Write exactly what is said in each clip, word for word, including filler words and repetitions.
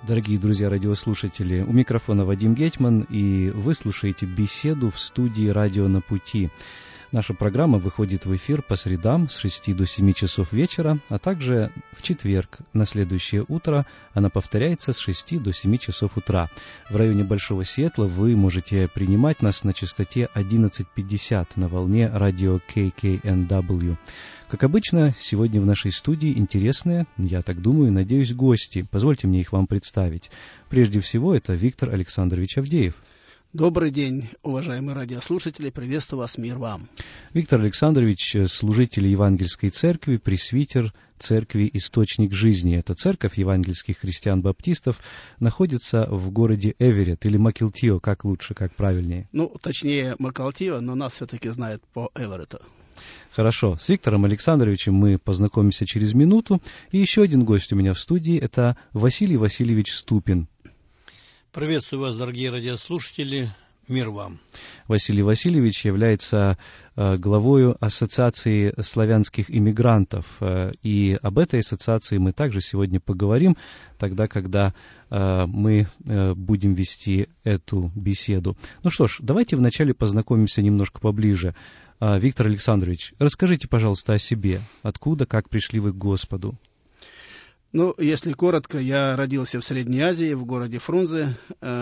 Дорогие друзья радиослушатели, у микрофона Вадим Гетман, и вы слушаете беседу в студии «Радио на пути». Наша программа выходит в эфир по средам с шести до семи часов вечера, а также в четверг на следующее утро она повторяется с шести до семи часов утра. В районе Большого Сиэтла вы можете принимать нас на частоте одиннадцать пятьдесят на волне радио кей кей эн дабл ю. Как обычно, сегодня в нашей студии интересные, я так думаю, надеюсь, гости. Позвольте мне их вам представить. Прежде всего, это Виктор Александрович Авдеев. Добрый день, уважаемые радиослушатели, приветствую вас, мир вам. Виктор Александрович – служитель Евангельской церкви, пресвитер церкви «Источник жизни». Эта церковь евангельских христиан-баптистов находится в городе Эверетт или Макилтио, как лучше, как правильнее? Ну, точнее, Макилтио, но нас все-таки знают по Эверетту. Хорошо, с Виктором Александровичем мы познакомимся через минуту. И еще один гость у меня в студии – это Василий Васильевич Ступин. Приветствую вас, дорогие радиослушатели. Мир вам. Василий Васильевич является э, главою Ассоциации славянских иммигрантов. Э, и об этой ассоциации мы также сегодня поговорим, тогда, когда э, мы э, будем вести эту беседу. Ну что ж, давайте вначале познакомимся немножко поближе. Э, Виктор Александрович, расскажите, пожалуйста, о себе. Откуда, как пришли вы к Господу? Ну, если коротко, я родился в Средней Азии, в городе Фрунзе.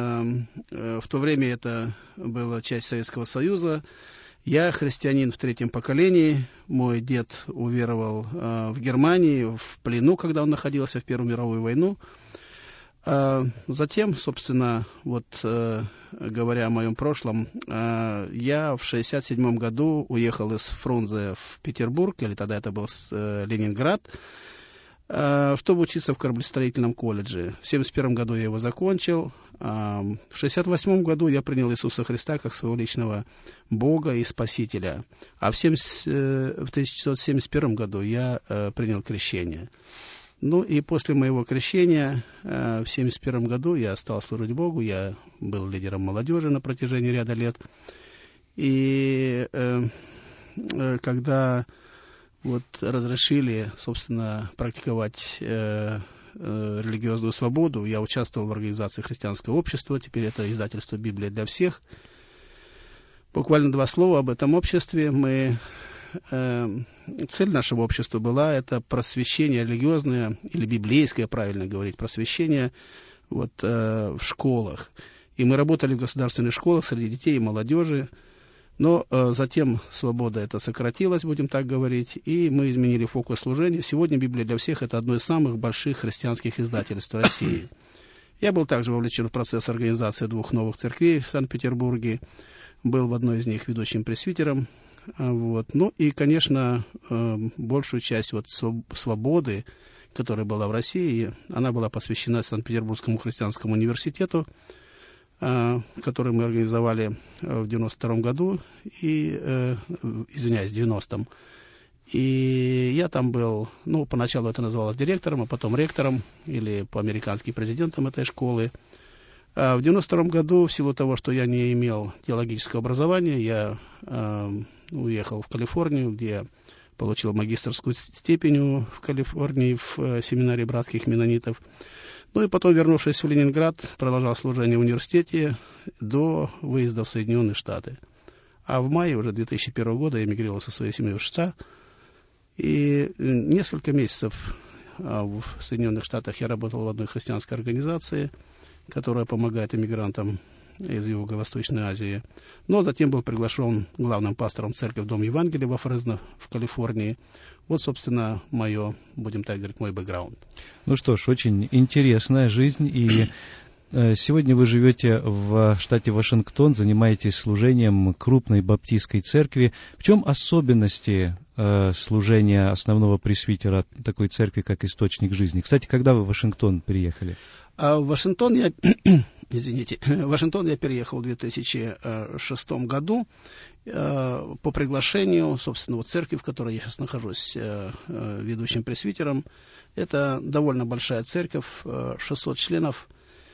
В то время это была часть Советского Союза. Я христианин в третьем поколении. Мой дед уверовал в Германии в плену, когда он находился в Первую мировую войну. Затем, собственно, вот говоря о моем прошлом, я в шестьдесят седьмом году уехал из Фрунзе в Петербург, или тогда это был Ленинград, чтобы учиться в кораблестроительном колледже. В семьдесят первом году я его закончил. В шестьдесят восьмом году я принял Иисуса Христа как своего личного Бога и Спасителя. А в, тысяча девятьсот семьдесят первом году я принял крещение. Ну и после моего крещения в семьдесят первом году я стал служить Богу. Я был лидером молодежи на протяжении ряда лет. И когда... Вот разрешили, собственно, практиковать э, э, религиозную свободу. Я участвовал в организации христианского общества, теперь это издательство «Библия для всех». Буквально два слова об этом обществе. Мы, э, цель нашего общества была это просвещение религиозное, или библейское, правильно говорить, просвещение вот, э, в школах. И мы работали в государственных школах среди детей и молодежи. Но э, затем свобода это сократилась, будем так говорить, и мы изменили фокус служения. Сегодня «Библия для всех» — это одно из самых больших христианских издательств России. Я был также вовлечен в процесс организации двух новых церквей в Санкт-Петербурге, был в одной из них ведущим пресвитером. Вот. Ну и, конечно, э, большую часть вот свободы, которая была в России, она была посвящена Санкт-Петербургскому христианскому университету, который мы организовали в девяносто втором году, и, э, извиняюсь, в девяностом. И я там был, ну, поначалу это называлось директором, а потом ректором, или по-американски президентом этой школы. А в девяносто втором году, в силу того, что я не имел теологического образования, я э, уехал в Калифорнию, где я получил магистерскую степень в Калифорнии в э, семинаре братских меннонитов. Ну и потом, вернувшись в Ленинград, продолжал служение в университете до выезда в Соединенные Штаты. А в мае уже две тысячи первого года я эмигрировал со своей семьей в США. И несколько месяцев в Соединенных Штатах я работал в одной христианской организации, которая помогает иммигрантам из Юго-Восточной Азии. Но затем был приглашен главным пастором церкви Дом Евангелия во Фресно в Калифорнии. Вот, собственно, мое, будем так говорить, мой бэкграунд. Ну что ж, очень интересная жизнь. И э, сегодня вы живете в штате Вашингтон, занимаетесь служением крупной баптистской церкви. В чем особенности э, служения основного пресвитера такой церкви, как «Источник жизни»? Кстати, когда вы в Вашингтон приехали? А в Вашингтон я... Извините, в Вашингтон я переехал в две тысячи шестом году э, по приглашению, собственно, вот церкви, в которой я сейчас нахожусь э, э, ведущим пресвитером. Это довольно большая церковь, э, шестьсот членов.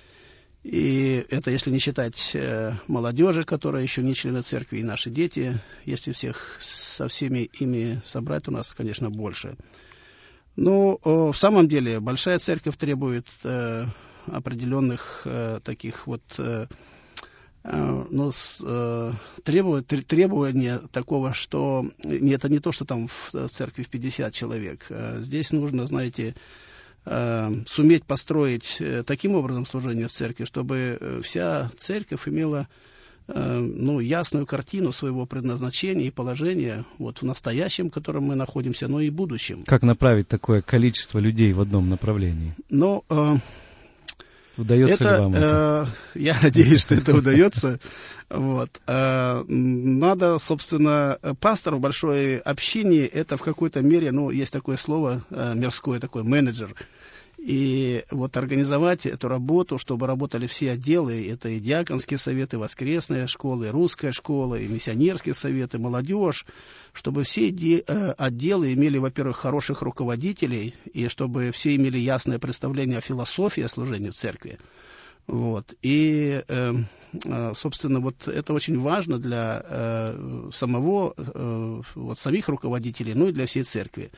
И это если не считать э, молодежи, которая еще не члены церкви, и наши дети. Если всех со всеми ими собрать, у нас, конечно, больше. Но э, в самом деле большая церковь требует... Э, определенных э, таких вот э, э, ну, с, э, требования, требования такого, что не, это не то, что там в церкви в пятьдесят человек. Э, здесь нужно, знаете, э, суметь построить э, таким образом служение в церкви, чтобы э, вся церковь имела ну, ясную картину своего предназначения и положения вот в настоящем, в котором мы находимся, но и в будущем. Как направить такое количество людей в одном направлении? Ну, э, удается это, ли вам это? Э, я надеюсь, что это удается. Вот. Э, надо, собственно, пастор в большой общине, это в какой-то мере, ну, есть такое слово э, мирское, такой менеджер. И вот организовать эту работу, чтобы работали все отделы, это и диаконские советы, воскресная школа, и русская школа, и миссионерские советы, молодежь, чтобы все отделы имели, во-первых, хороших руководителей, и чтобы все имели ясное представление о философии служения в церкви. Вот. И, собственно, вот это очень важно для самого, вот самих руководителей, ну и для всей церкви.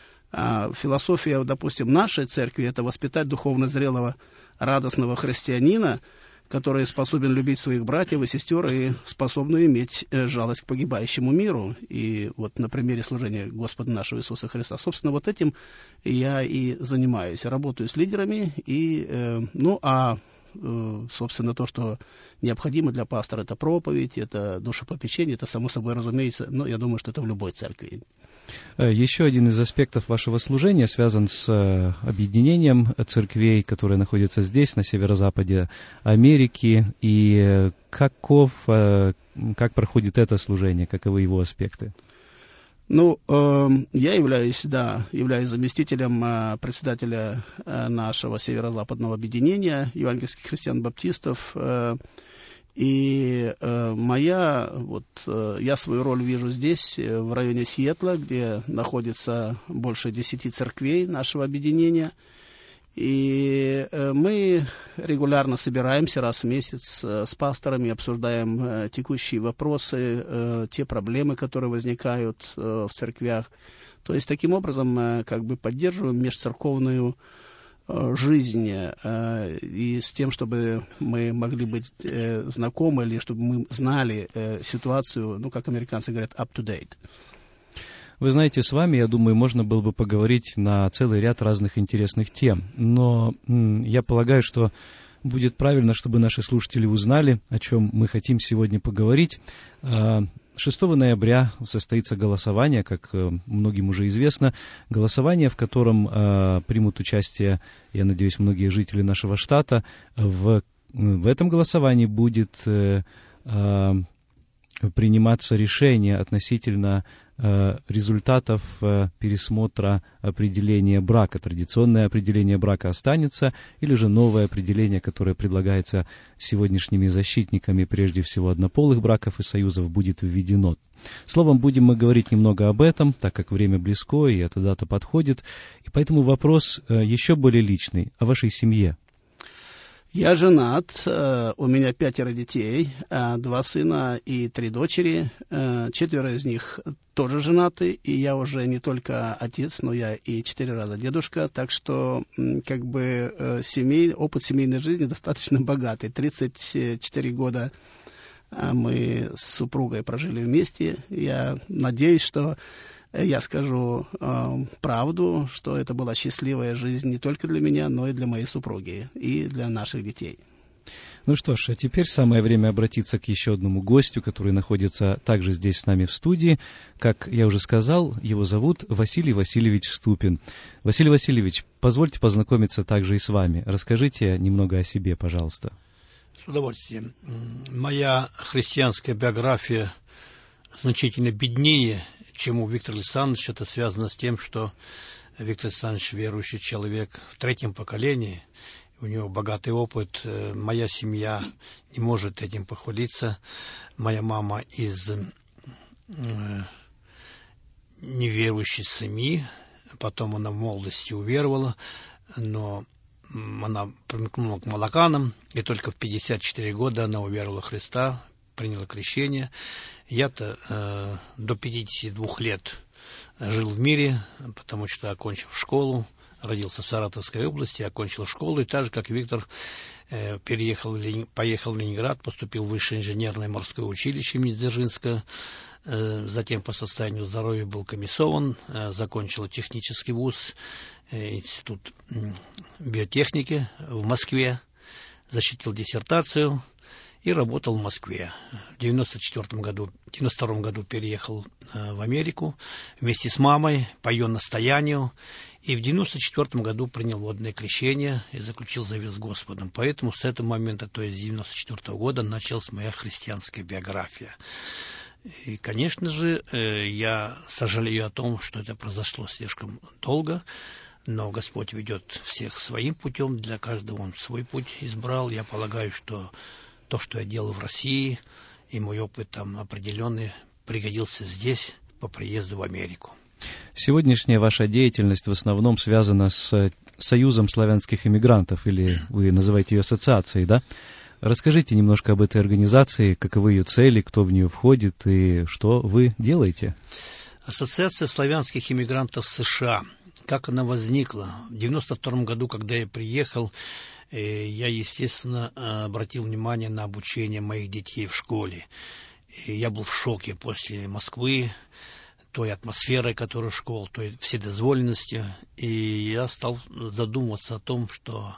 А философия, допустим, нашей церкви — это воспитать духовно зрелого, радостного христианина, который способен любить своих братьев и сестер и способен иметь жалость к погибающему миру. И вот на примере служения Господа нашего Иисуса Христа, собственно, вот этим я и занимаюсь. Работаю с лидерами, и, э, ну, а, э, собственно, то, что необходимо для пастора, это проповедь, это душепопечение, это, само собой разумеется, но я думаю, что это в любой церкви. Еще один из аспектов вашего служения связан с объединением церквей, которые находятся здесь, на северо-западе Америки. И каков, как проходит это служение, каковы его аспекты? Ну, э, я являюсь, да, являюсь заместителем э, председателя э, нашего северо-западного объединения евангельских христиан-баптистов. Э, И э, моя, вот, э, я свою роль вижу здесь, э, в районе Сиэтла, где находится больше десяти церквей нашего объединения. И э, мы регулярно собираемся раз в месяц э, с пасторами, обсуждаем э, текущие вопросы, э, те проблемы, которые возникают э, в церквях. То есть, таким образом, э, как бы поддерживаем межцерковную жизни, э, и с тем, чтобы мы могли быть э, знакомы, или чтобы мы знали э, ситуацию, ну, как американцы говорят, up to date. Вы знаете, с вами, я думаю, можно было бы поговорить на целый ряд разных интересных тем, но м, я полагаю, что будет правильно, чтобы наши слушатели узнали, о чем мы хотим сегодня поговорить. шестого ноября состоится голосование, как многим уже известно, голосование, в котором э, примут участие, я надеюсь, многие жители нашего штата. В, в этом голосовании будет э, э, приниматься решение относительно э, результатов э, пересмотра определения брака. Традиционное определение брака останется, или же новое определение, которое предлагается сегодняшними защитниками, прежде всего, однополых браков и союзов, будет введено. Словом, будем мы говорить немного об этом, так как время близко, и эта дата подходит. И поэтому вопрос э, еще более личный, о вашей семье. Я женат, у меня пятеро детей, два сына и три дочери, четверо из них тоже женаты, и я уже не только отец, но я и четыре раза дедушка, так что как бы семей, опыт семейной жизни достаточно богатый. тридцать четыре года мы с супругой прожили вместе. Я надеюсь, что я скажу э, правду, что это была счастливая жизнь не только для меня, но и для моей супруги и для наших детей. Ну что ж, а теперь самое время обратиться к еще одному гостю, который находится также здесь с нами в студии. Как я уже сказал, его зовут Василий Васильевич Ступин. Василий Васильевич, позвольте познакомиться также и с вами. Расскажите немного о себе, пожалуйста. С удовольствием. Моя христианская биография значительно беднее, чем у Виктора Александровича. Это связано с тем, что Виктор Александрович верующий человек в третьем поколении, у него богатый опыт. Моя семья не может этим похвалиться. Моя мама из э, неверующей семьи, потом она в молодости уверовала, но она примкнула к молоканам, и только в пятьдесят четыре года она уверовала в Христа, приняла крещение. Я-то э, до пятидесяти двух лет жил в мире, потому что, окончив школу, родился в Саратовской области, окончил школу, и так же, как Виктор, э, переехал, поехал в Ленинград, поступил в Высшее инженерное морское училище имени Дзержинского, э, затем по состоянию здоровья был комиссован, э, закончил технический вуз, э, институт э, биотехники в Москве, защитил диссертацию и работал в Москве. В девяносто четвёртом году, девяносто втором году переехал э, в Америку вместе с мамой по ее настоянию. И в девяносто четвёртом году принял водное крещение и заключил завет с Господом. Поэтому с этого момента, то есть с девяносто четвёртого года, началась моя христианская биография. И, конечно же, э, я сожалею о том, что это произошло слишком долго, но Господь ведет всех своим путем, для каждого Он свой путь избрал. Я полагаю, что то, что я делал в России, и мой опыт там определенный пригодился здесь по приезду в Америку. Сегодняшняя ваша деятельность в основном связана с Союзом славянских иммигрантов, или вы называете ее ассоциацией, да? Расскажите немножко об этой организации, каковы ее цели, кто в нее входит и что вы делаете. Ассоциация славянских иммигрантов США. Как она возникла? В девяносто втором году, когда я приехал, я, естественно, обратил внимание на обучение моих детей в школе. Я был в шоке после Москвы, той атмосферой, которая в школе, той вседозволенностью. И я стал задумываться о том, что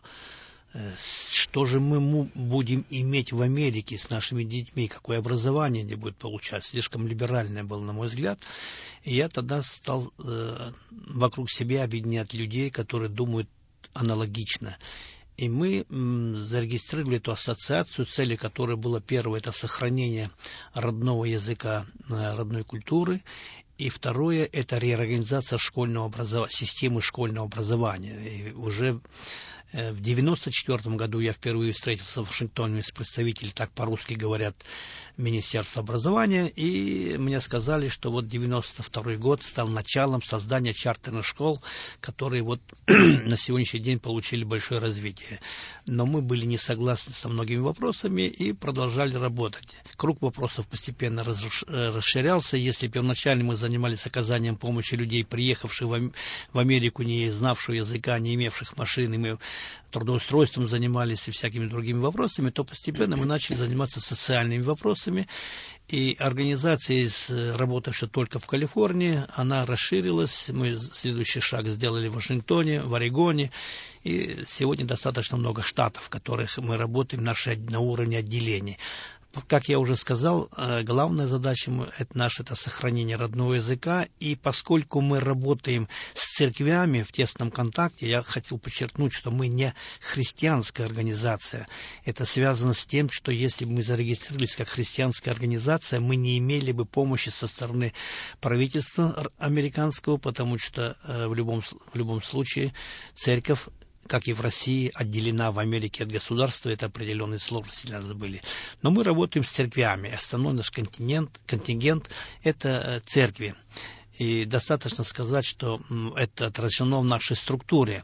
что же мы будем иметь в Америке с нашими детьми, какое образование они будут получать. Слишком либеральное было, на мой взгляд. И я тогда стал э, вокруг себя объединять людей, которые думают аналогично. И мы м, зарегистрировали эту ассоциацию, целью которой было первое – это сохранение родного языка, родной культуры. И второе – это реорганизация школьного образования, системы школьного образования. И уже в девяносто четвёртом году я впервые встретился в Вашингтоне с представителями, так по-русски говорят, Министерства образования, и мне сказали, что вот девяносто второй год стал началом создания чартерных школ, которые вот на сегодняшний день получили большое развитие. Но мы были не согласны со многими вопросами и продолжали работать. Круг вопросов постепенно расширялся. Если первоначально мы занимались оказанием помощи людей, приехавших в Америку, не знавших языка, не имевших машины, мы трудоустройством занимались и всякими другими вопросами, то постепенно мы начали заниматься социальными вопросами. И организация, работавшая только в Калифорнии, она расширилась. Мы следующий шаг сделали в Вашингтоне, в Орегоне. И сегодня достаточно много штатов, в которых мы работаем наши, на уровне отделений. Как я уже сказал, главная задача это наша – это сохранение родного языка. И поскольку мы работаем с церквями в тесном контакте, я хотел подчеркнуть, что мы не христианская организация. Это связано с тем, что если бы мы зарегистрировались как христианская организация, мы не имели бы помощи со стороны правительства американского, потому что в любом, в любом случае церковь, как и в России, отделена в Америке от государства, это определенные сложности для нас были. Но мы работаем с церквями. Основной наш контингент, контингент – это церкви. И достаточно сказать, что это отражено в нашей структуре.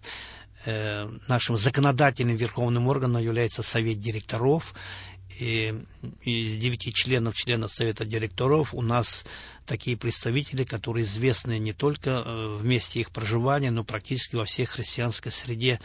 Нашим законодательным верховным органом является совет директоров. И из девяти членов, членов совета директоров у нас такие представители, которые известны не только в месте их проживания, но практически во всей христианской среде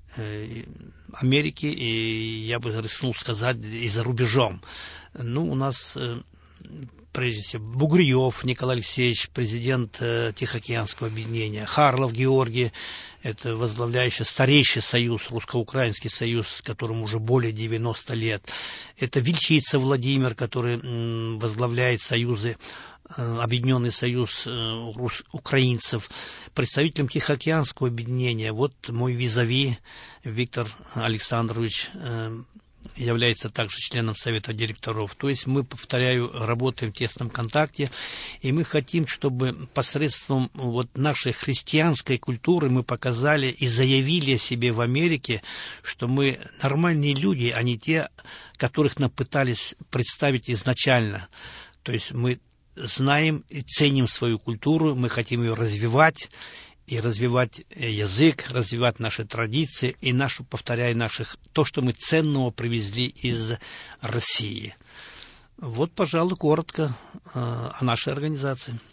Америки, и я бы рискнул сказать, и за рубежом. Ну, у нас прежде всего Бугриев Николай Алексеевич, президент Тихоокеанского объединения, Харлов Георгий, это возглавляющий старейший союз, русско-украинский союз, которому уже более девяноста лет. Это Вильчица Владимир, который возглавляет союзы, Объединенный союз украинцев. Представителем Тихоокеанского объединения, вот мой визави Виктор Александрович, является также членом совета директоров. То есть мы, повторяю, работаем в тесном контакте, и мы хотим, чтобы посредством вот нашей христианской культуры мы показали и заявили о себе в Америке, что мы нормальные люди, а не те, которых нам пытались представить изначально. То есть мы знаем и ценим свою культуру, мы хотим ее развивать, и развивать язык, развивать наши традиции и нашу, повторяю, наших, то, что мы ценного привезли из России. Вот, пожалуй, коротко э, о нашей организации.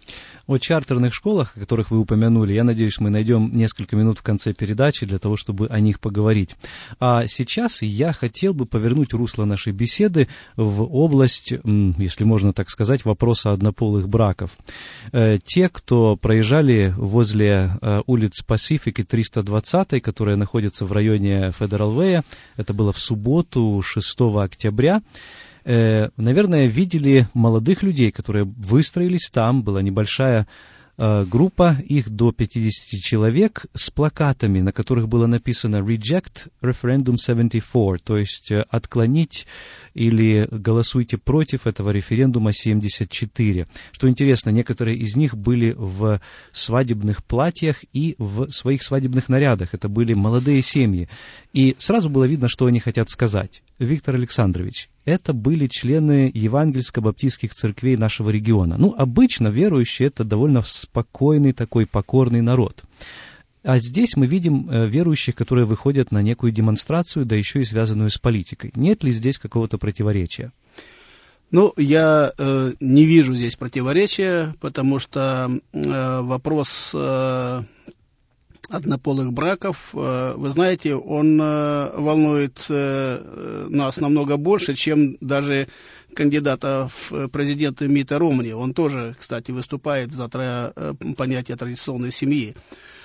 О чартерных школах, о которых вы упомянули, я надеюсь, мы найдем несколько минут в конце передачи для того, чтобы о них поговорить. А сейчас я хотел бы повернуть русло нашей беседы в область, если можно так сказать, вопроса однополых браков. Те, кто проезжали возле улиц Пасифик и триста двадцать, которая находится в районе Федерал Вэя, это было в субботу, шестого октября, наверное, видели молодых людей, которые выстроились там, была небольшая группа, их до пятидесяти человек, с плакатами, на которых было написано «Reject Referendum семьдесят четыре», то есть «отклонить» или «голосуйте против этого референдума семьдесят четыре». Что интересно, некоторые из них были в свадебных платьях и в своих свадебных нарядах. Это были молодые семьи. И сразу было видно, что они хотят сказать. Виктор Александрович, это были члены евангельско-баптистских церквей нашего региона. Ну, обычно верующие — это довольно спокойный такой покорный народ. А здесь мы видим верующих, которые выходят на некую демонстрацию, да еще и связанную с политикой. Нет ли здесь какого-то противоречия? Ну, я э, не вижу здесь противоречия, потому что э, вопрос э, однополых браков, э, вы знаете, он э, волнует э, нас намного больше, чем даже кандидата в президенты Митта Ромни. Он тоже, кстати, выступает за э, понятие традиционной семьи.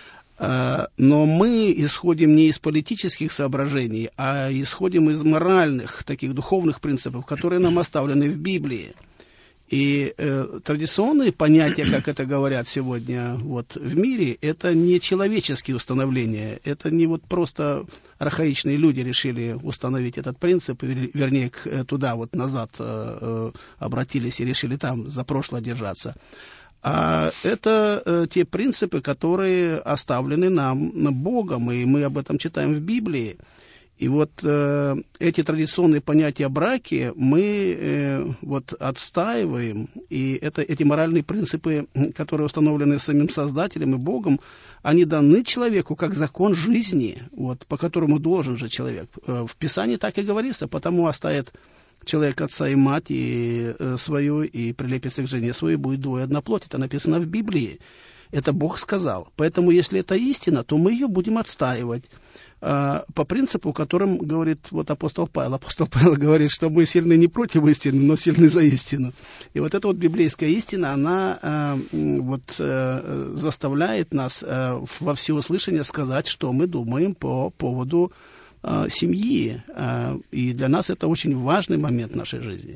Но мы исходим не из политических соображений, а исходим из моральных, таких духовных принципов, которые нам оставлены в Библии. И э, традиционные понятия, как это говорят сегодня вот, в мире, это не человеческие установления, это не вот просто архаичные люди решили установить этот принцип, вернее, к, туда вот назад э, э, обратились и решили там за прошлое держаться. А это э, те принципы, которые оставлены нам Богом, и мы об этом читаем в Библии. И вот э, эти традиционные понятия о браке мы э, вот отстаиваем, и это, эти моральные принципы, которые установлены самим Создателем и Богом, они даны человеку как закон жизни, вот, по которому должен жить человек. Э, в Писании так и говорится, потому оставит человек отца и мать и э, свою, и прилепится к жене своей, будет двое одна плоть. Это написано в Библии. Это Бог сказал. Поэтому, если это истина, то мы ее будем отстаивать э, по принципу, которым говорит вот апостол Павел. Апостол Павел говорит, что мы сильны не против истины, но сильны за истину. И вот эта вот библейская истина, она э, вот, э, заставляет нас э, во всеуслышание сказать, что мы думаем по поводу семьи, и для нас это очень важный момент нашей жизни.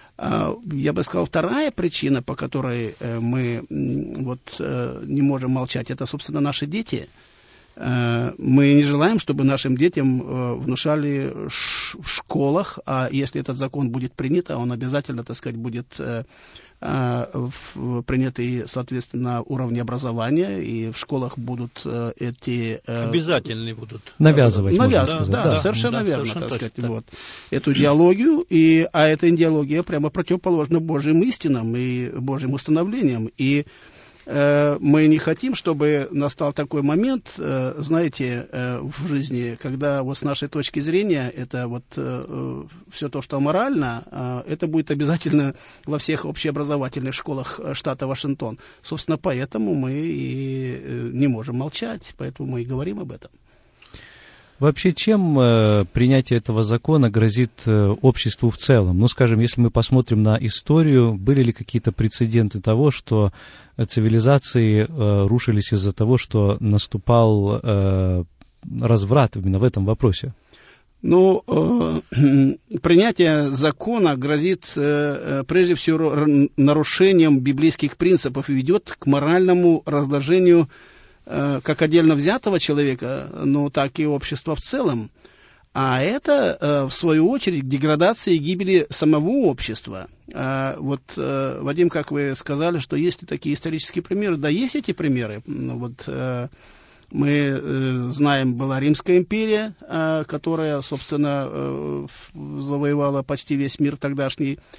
Я бы сказал, вторая причина, по которой мы вот не можем молчать, это, собственно, наши дети. Мы не желаем, чтобы нашим детям внушали в школах, а если этот закон будет принят, он обязательно, так сказать, будет приняты, соответственно, на уровне образования, и в школах будут эти... Обязательные будут. Навязывать, Навяз... можно сказать. Да, Да, да, совершенно да, верно, совершенно так сказать, точно, вот. Эту идеологию, и, а эта идеология прямо противоположна Божьим истинам и Божьим установлениям, и э, мы не хотим, чтобы настал такой момент, э, знаете, э, в жизни, когда вот с нашей точки зрения это вот э, все то, что морально, э, это будет обязательно во всех общеобразовательных школах штата Вашингтон. Собственно, поэтому мы и э, не можем молчать, поэтому мы и говорим об этом. Вообще, чем э, принятие этого закона грозит э, обществу в целом? Ну, скажем, если мы посмотрим на историю, были ли какие-то прецеденты того, что цивилизации э, рушились из-за того, что наступал э, разврат именно в этом вопросе? Ну, э, принятие закона грозит э, прежде всего нарушением библейских принципов и ведет к моральному разложению как отдельно взятого человека, но так и общества в целом. А это, в свою очередь, к деградации и гибели самого общества. Вот, Вадим, как вы сказали, что есть ли такие исторические примеры? Да, есть эти примеры. Вот, мы знаем, была Римская империя, которая, собственно, завоевала почти весь мир тогдашний.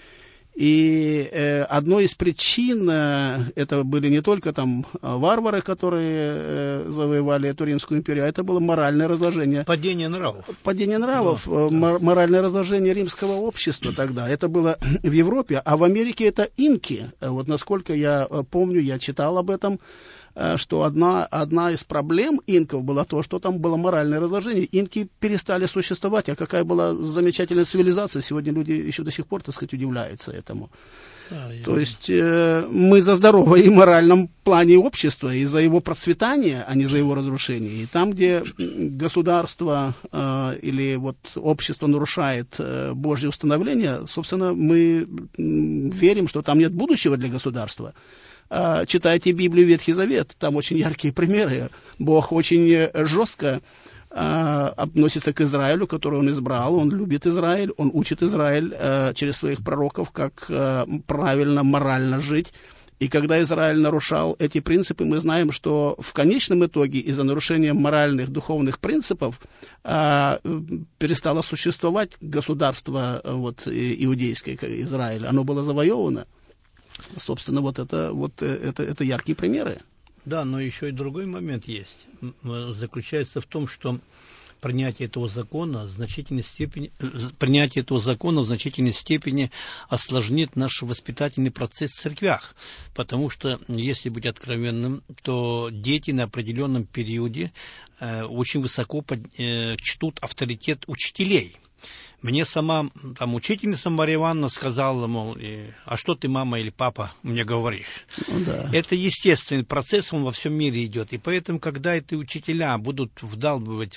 И э, одной из причин, э, это были не только там варвары, которые э, завоевали эту Римскую империю, а это было моральное разложение. Падение нравов. Падение нравов, да, мор- да. моральное разложение римского общества тогда. Это было в Европе, а в Америке это инки. Вот насколько я помню, я читал об этом, что одна, одна из проблем инков была то, что там было моральное разложение. Инки перестали существовать, а какая была замечательная цивилизация. Сегодня люди еще до сих пор, так сказать, удивляются этому. А, то есть э, мы за здоровое и моральном плане общества, и за его процветание, а не за его разрушение. И там, где государство э, или вот общество нарушает э, Божье установление, собственно, мы верим, что там нет будущего для государства. Читайте Библию, Ветхий Завет, там очень яркие примеры. Бог очень жестко а, относится к Израилю, который он избрал. Он любит Израиль, он учит Израиль а, через своих пророков, как а, правильно, морально жить. И когда Израиль нарушал эти принципы, мы знаем, что в конечном итоге из-за нарушения моральных, духовных принципов а, перестало существовать государство вот, иудейское, Израиль. Оно было завоевано. Собственно, вот это, вот это, это яркие примеры. Да, но еще и другой момент есть. Заключается в том, что принятие этого закона в значительной степени, принятие этого закона в значительной степени осложнит наш воспитательный процесс в церквях. Потому что, если быть откровенным, то дети на определенном периоде э, очень высоко под, э, чтут авторитет учителей. Мне сама там учительница Марья Ивановна сказала, мол, а что ты, мама или папа, мне говоришь? Ну, да. Это естественный процесс, он во всем мире идет. И поэтому, когда эти учителя будут вдалбливать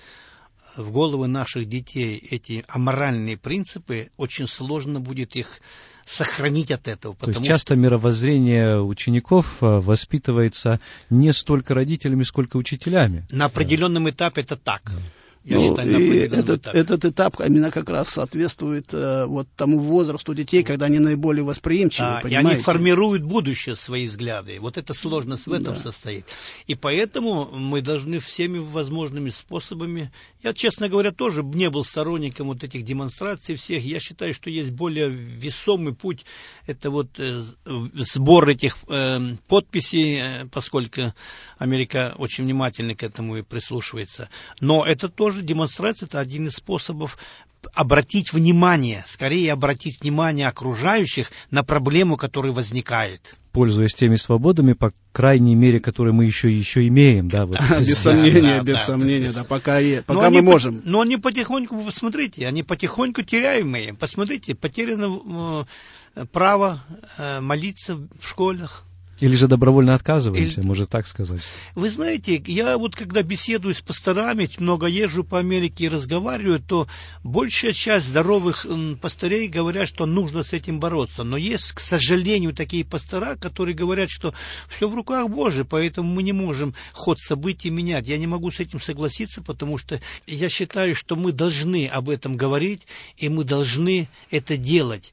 в, в головы наших детей эти аморальные принципы, очень сложно будет их сохранить от этого. То есть часто что... мировоззрение учеников воспитывается не столько родителями, сколько учителями. На определенном да. этапе это так. Да. Я ну, считаю, и этот, этот этап именно как раз соответствует э, вот тому возрасту детей, когда они наиболее восприимчивы, а, понимаете? И они формируют будущее, свои взгляды. Вот эта сложность в этом да. состоит. И поэтому мы должны всеми возможными способами... Я, честно говоря, тоже не был сторонником вот этих демонстраций всех. Я считаю, что есть более весомый путь. Это вот э, сбор этих э, подписей, э, поскольку Америка очень внимательно к этому и прислушивается. Но это тоже демонстрация, это один из способов обратить внимание, скорее обратить внимание окружающих на проблему, которая возникает. Пользуясь теми свободами, по крайней мере, которые мы еще, еще имеем. Да, вот. Без сомнения, без сомнения, да, пока, пока мы можем. Но они потихоньку, вы посмотрите, они потихоньку теряемые. Посмотрите, потеряно право молиться в школах. Или же добровольно отказываемся, Или... можно так сказать. Вы знаете, я вот когда беседую с пасторами, много езжу по Америке и разговариваю, то большая часть здоровых пастырей говорят, что нужно с этим бороться. Но есть, к сожалению, такие пастора, которые говорят, что все в руках Божьих, поэтому мы не можем ход событий менять. Я не могу с этим согласиться, потому что я считаю, что мы должны об этом говорить, и мы должны это делать.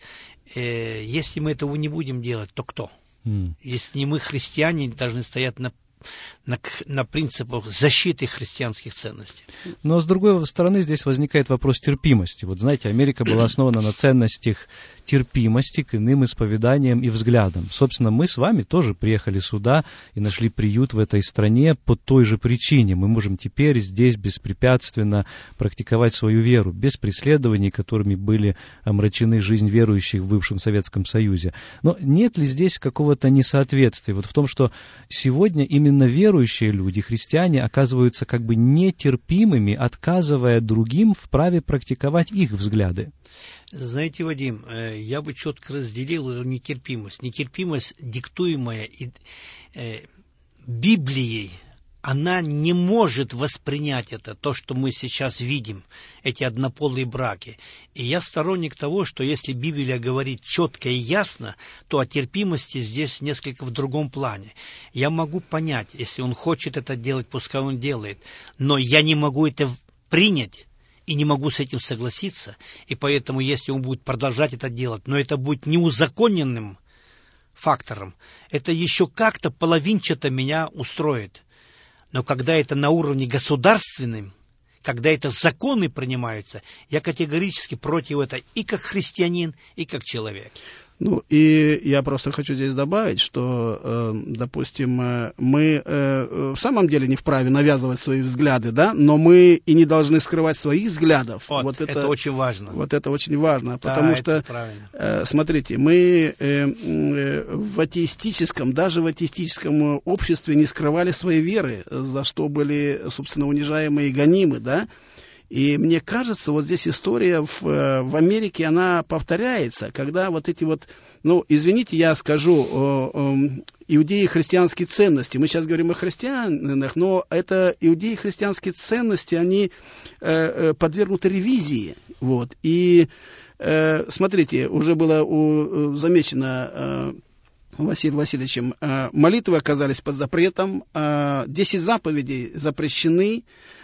Если мы этого не будем делать, то кто? Если не мы, христиане, должны стоять на, на, на принципах защиты христианских ценностей. Но, с другой стороны, здесь возникает вопрос терпимости. Вот, знаете, Америка была основана на ценностях терпимости к иным исповеданиям и взглядам. Собственно, мы с вами тоже приехали сюда и нашли приют в этой стране по той же причине. Мы можем теперь здесь беспрепятственно практиковать свою веру, без преследований, которыми были омрачены жизнь верующих в бывшем Советском Союзе. Но нет ли здесь какого-то несоответствия вот в том, что сегодня именно верующие люди, христиане, оказываются как бы нетерпимыми, отказывая другим в праве практиковать их взгляды? Знаете, Вадим, я бы четко разделил эту нетерпимость. Нетерпимость, диктуемая и, э, Библией, она не может воспринять это, то, что мы сейчас видим, эти однополые браки. И я сторонник того, что если Библия говорит четко и ясно, то о терпимости здесь несколько в другом плане. Я могу понять, если он хочет это делать, пускай он делает, но я не могу это принять, и не могу с этим согласиться, и поэтому, если он будет продолжать это делать, но это будет неузаконенным фактором, это еще как-то половинчато меня устроит. Но когда это на уровне государственном, когда это законы принимаются, я категорически против этого и как христианин, и как человек. Ну, и я просто хочу здесь добавить, что, э, допустим, э, мы э, в самом деле не вправе навязывать свои взгляды, да, но мы и не должны скрывать своих взглядов. Вот, вот это, это очень важно. Вот это очень важно, да, потому что, э, смотрите, мы э, э, в атеистическом, даже в атеистическом обществе не скрывали своей веры, за что были, собственно, унижаемы и гонимы, да. И мне кажется, вот здесь история в, в Америке, она повторяется, когда вот эти вот, ну, извините, я скажу, о, о, иудеи христианские ценности. Мы сейчас говорим о христианах, но это иудеи христианские ценности, они э, подвергнуты ревизии. Вот. И э, смотрите, уже было у, замечено э, Василием Васильевичем, э, молитвы оказались под запретом, э, десять заповедей запрещены.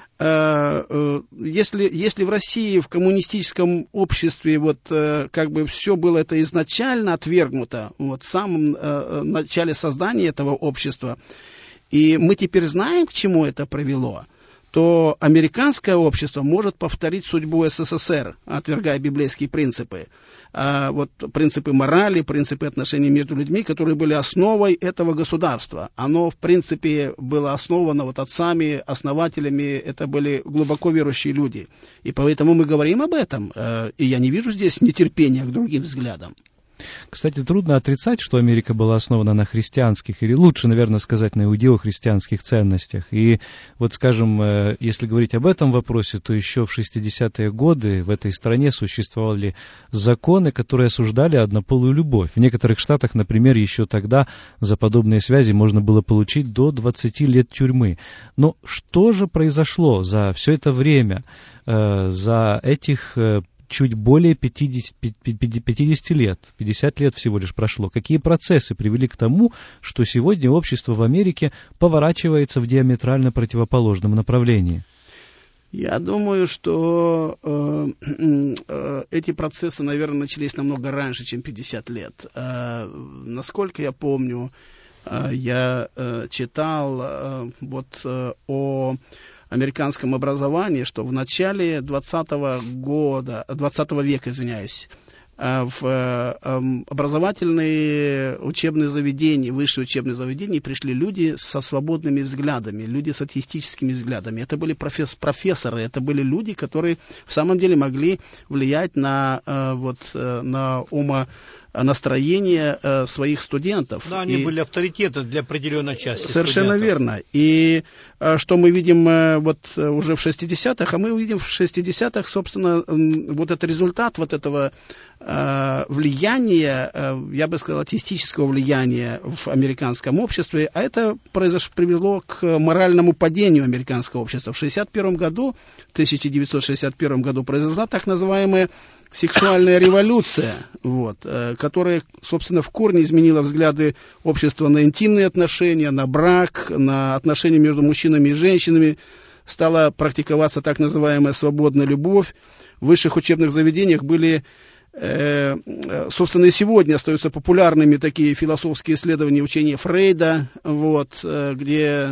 Если, если в России, в коммунистическом обществе, вот как бы все было это изначально отвергнуто, вот в самом э, начале создания этого общества, и мы теперь знаем, к чему это привело, то американское общество может повторить судьбу СССР, отвергая библейские принципы. А вот принципы морали, принципы отношений между людьми, которые были основой этого государства. Оно, в принципе, было основано вот отцами, основателями, это были глубоко верующие люди. И поэтому мы говорим об этом. И я не вижу здесь нетерпения к другим взглядам. Кстати, трудно отрицать, что Америка была основана на христианских, или лучше, наверное, сказать, на иудео-христианских ценностях. И вот, скажем, если говорить об этом вопросе, то еще в шестидесятые годы в этой стране существовали законы, которые осуждали однополую любовь. В некоторых штатах, например, еще тогда за подобные связи можно было получить до двадцати лет тюрьмы. Но что же произошло за все это время, за этих чуть более пятидесяти, пятидесяти лет, пятьдесят лет всего лишь прошло? Какие процессы привели к тому, что сегодня общество в Америке поворачивается в диаметрально противоположном направлении? Я думаю, что э, э, эти процессы, наверное, начались намного раньше, чем пятьдесят лет. Э, насколько я помню, э, я э, читал э, вот э, о американском образовании, что в начале двадцатого года, двадцатого века, извиняюсь, в образовательные учебные заведения, высшие учебные заведения пришли люди со свободными взглядами, люди с атеистическими взглядами. Это были профессор, профессоры, это были люди, которые в самом деле могли влиять на, вот, на ума настроение э, своих студентов. Да, они и были авторитеты для определенной части совершенно студентов. Верно. И э, что мы видим э, вот э, уже в шестидесятых, а мы увидим в шестидесятых, собственно, э, вот этот результат вот этого э, влияния, э, я бы сказал, атеистического влияния в американском обществе, а это произошло, привело к моральному падению американского общества. В шестьдесят первом году, тысяча девятьсот шестьдесят первом году произошла так называемая сексуальная революция, вот, э, которая, собственно, в корне изменила взгляды общества на интимные отношения, на брак, на отношения между мужчинами и женщинами. Стала практиковаться так называемая свободная любовь. В высших учебных заведениях были, э, собственно, и сегодня остаются популярными такие философские исследования учения Фрейда, вот, э, где,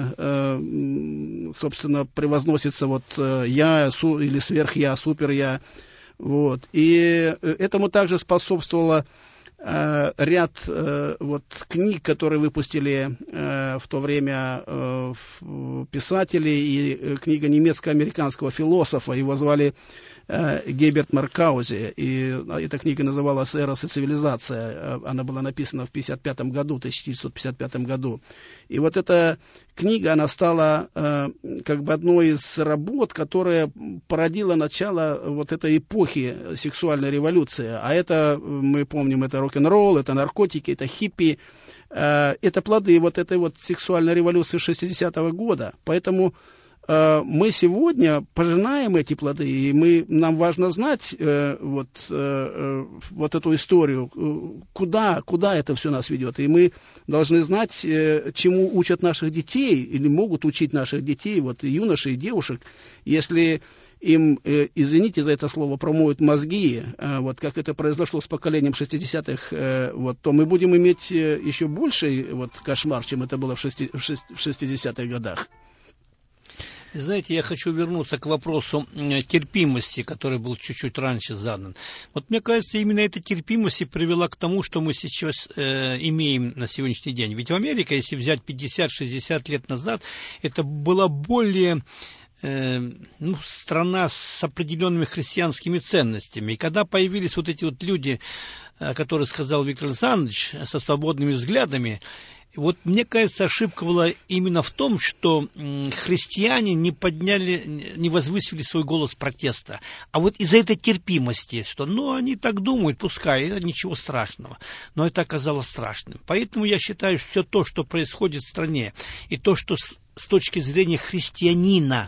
э, собственно, превозносится вот я су, или сверх-я, супер-я. Вот. И этому также способствовало э, ряд э, вот, книг, которые выпустили э, в то время э, писатели, и э, книга немецко-американского философа, его звали э, Гейберт Маркаузе, и эта книга называлась «Эрос и цивилизация», она была написана в пятьдесят пятом году, тысяча девятьсот пятьдесят пятом году. И вот эта книга, она стала э, как бы одной из работ, которая породила начало вот этой эпохи сексуальной революции. А это, мы помним, это рок-н-ролл, это наркотики, это хиппи. Э, это плоды вот этой вот сексуальной революции шестидесятого года. Поэтому э, мы сегодня пожинаем эти плоды, и мы, нам важно знать э, вот, э, вот эту историю, куда, куда это все нас ведет. И мы должны знать, э, чему учат наших детей, или могут учить наших детей, вот, и юношей, и девушек, если им, э, извините за это слово, промоют мозги, э, вот как это произошло с поколением шестидесятых, э, вот, то мы будем иметь э, еще больший вот, кошмар, чем это было в, шести, в шестидесятых годах. Знаете, я хочу вернуться к вопросу терпимости, который был чуть-чуть раньше задан. Вот мне кажется, именно эта терпимость и привела к тому, что мы сейчас э, имеем на сегодняшний день. Ведь в Америке, если взять пятьдесят-шестьдесят лет назад, это была более... ну, страна с определенными христианскими ценностями. И когда появились вот эти вот люди, которые сказал Виктор Александрович, со свободными взглядами, вот мне кажется, ошибка была именно в том, что христиане не подняли, не возвысили свой голос протеста. А вот из-за этой терпимости, что, ну, они так думают, пускай, это ничего страшного. Но это оказалось страшным. Поэтому я считаю, что все то, что происходит в стране, и то, что с, с точки зрения христианина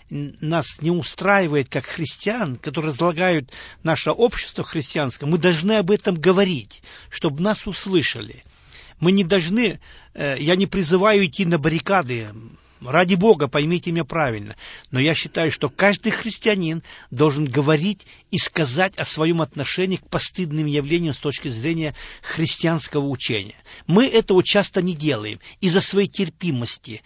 нас не устраивает как христиан, которые разлагают наше общество христианское, мы должны об этом говорить, чтобы нас услышали. Мы не должны, я не призываю идти на баррикады, ради Бога, поймите меня правильно, но я считаю, что каждый христианин должен говорить и сказать о своем отношении к постыдным явлениям с точки зрения христианского учения. Мы этого часто не делаем из-за своей терпимости.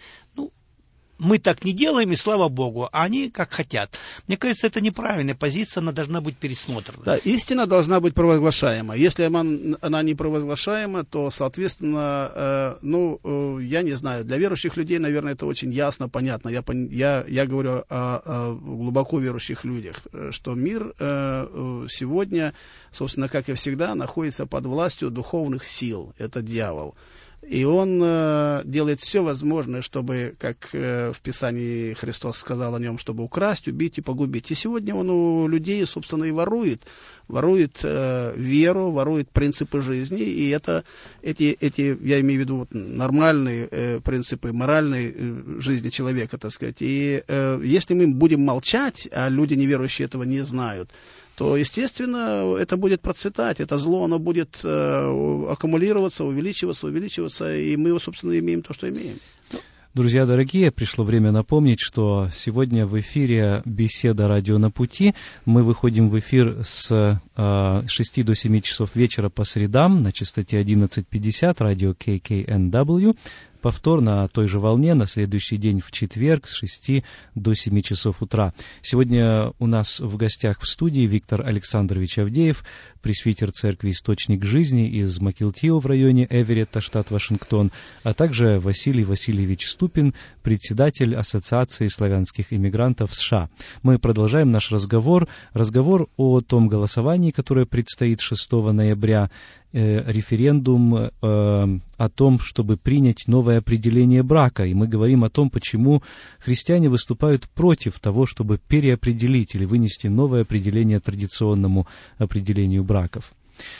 Мы так не делаем, и слава Богу, а они как хотят. Мне кажется, это неправильная позиция, она должна быть пересмотрена. Да, истина должна быть провозглашаема. Если она, она не провозглашаема, то, соответственно, э, ну, э, я не знаю, для верующих людей, наверное, это очень ясно, понятно. Я, я, я говорю о, о глубоко верующих людях, что мир э, сегодня, собственно, как и всегда, находится под властью духовных сил. Это дьявол. И он э, делает все возможное, чтобы, как э, в Писании Христос сказал о нем, чтобы украсть, убить и погубить. И сегодня он у людей, собственно, и ворует. Ворует э, веру, ворует принципы жизни. И это, эти, эти, я имею в виду вот, нормальные э, принципы моральной э, жизни человека, так сказать. И э, если мы будем молчать, а люди неверующие этого не знают, то, естественно, это будет процветать, это зло, оно будет э, аккумулироваться, увеличиваться, увеличиваться, и мы, собственно, имеем то, что имеем. Друзья дорогие, пришло время напомнить, что сегодня в эфире беседа «Радио на пути». Мы выходим в эфир с э, шести до семи часов вечера по средам на частоте одиннадцать пятьдесят, радио кей кей эн дабл ю. Повтор на той же волне на следующий день в четверг с шести до семи часов утра. Сегодня у нас в гостях в студии Виктор Александрович Авдеев, пресвитер церкви «Источник жизни» из Макилтио в районе Эверетта, штат Вашингтон, а также Василий Васильевич Ступин, председатель Ассоциации славянских иммигрантов США. Мы продолжаем наш разговор, разговор о том голосовании, которое предстоит шестого ноября, референдум э, о том, чтобы принять новое определение брака. И мы говорим о том, почему христиане выступают против того, чтобы переопределить или вынести новое определение традиционному определению браков.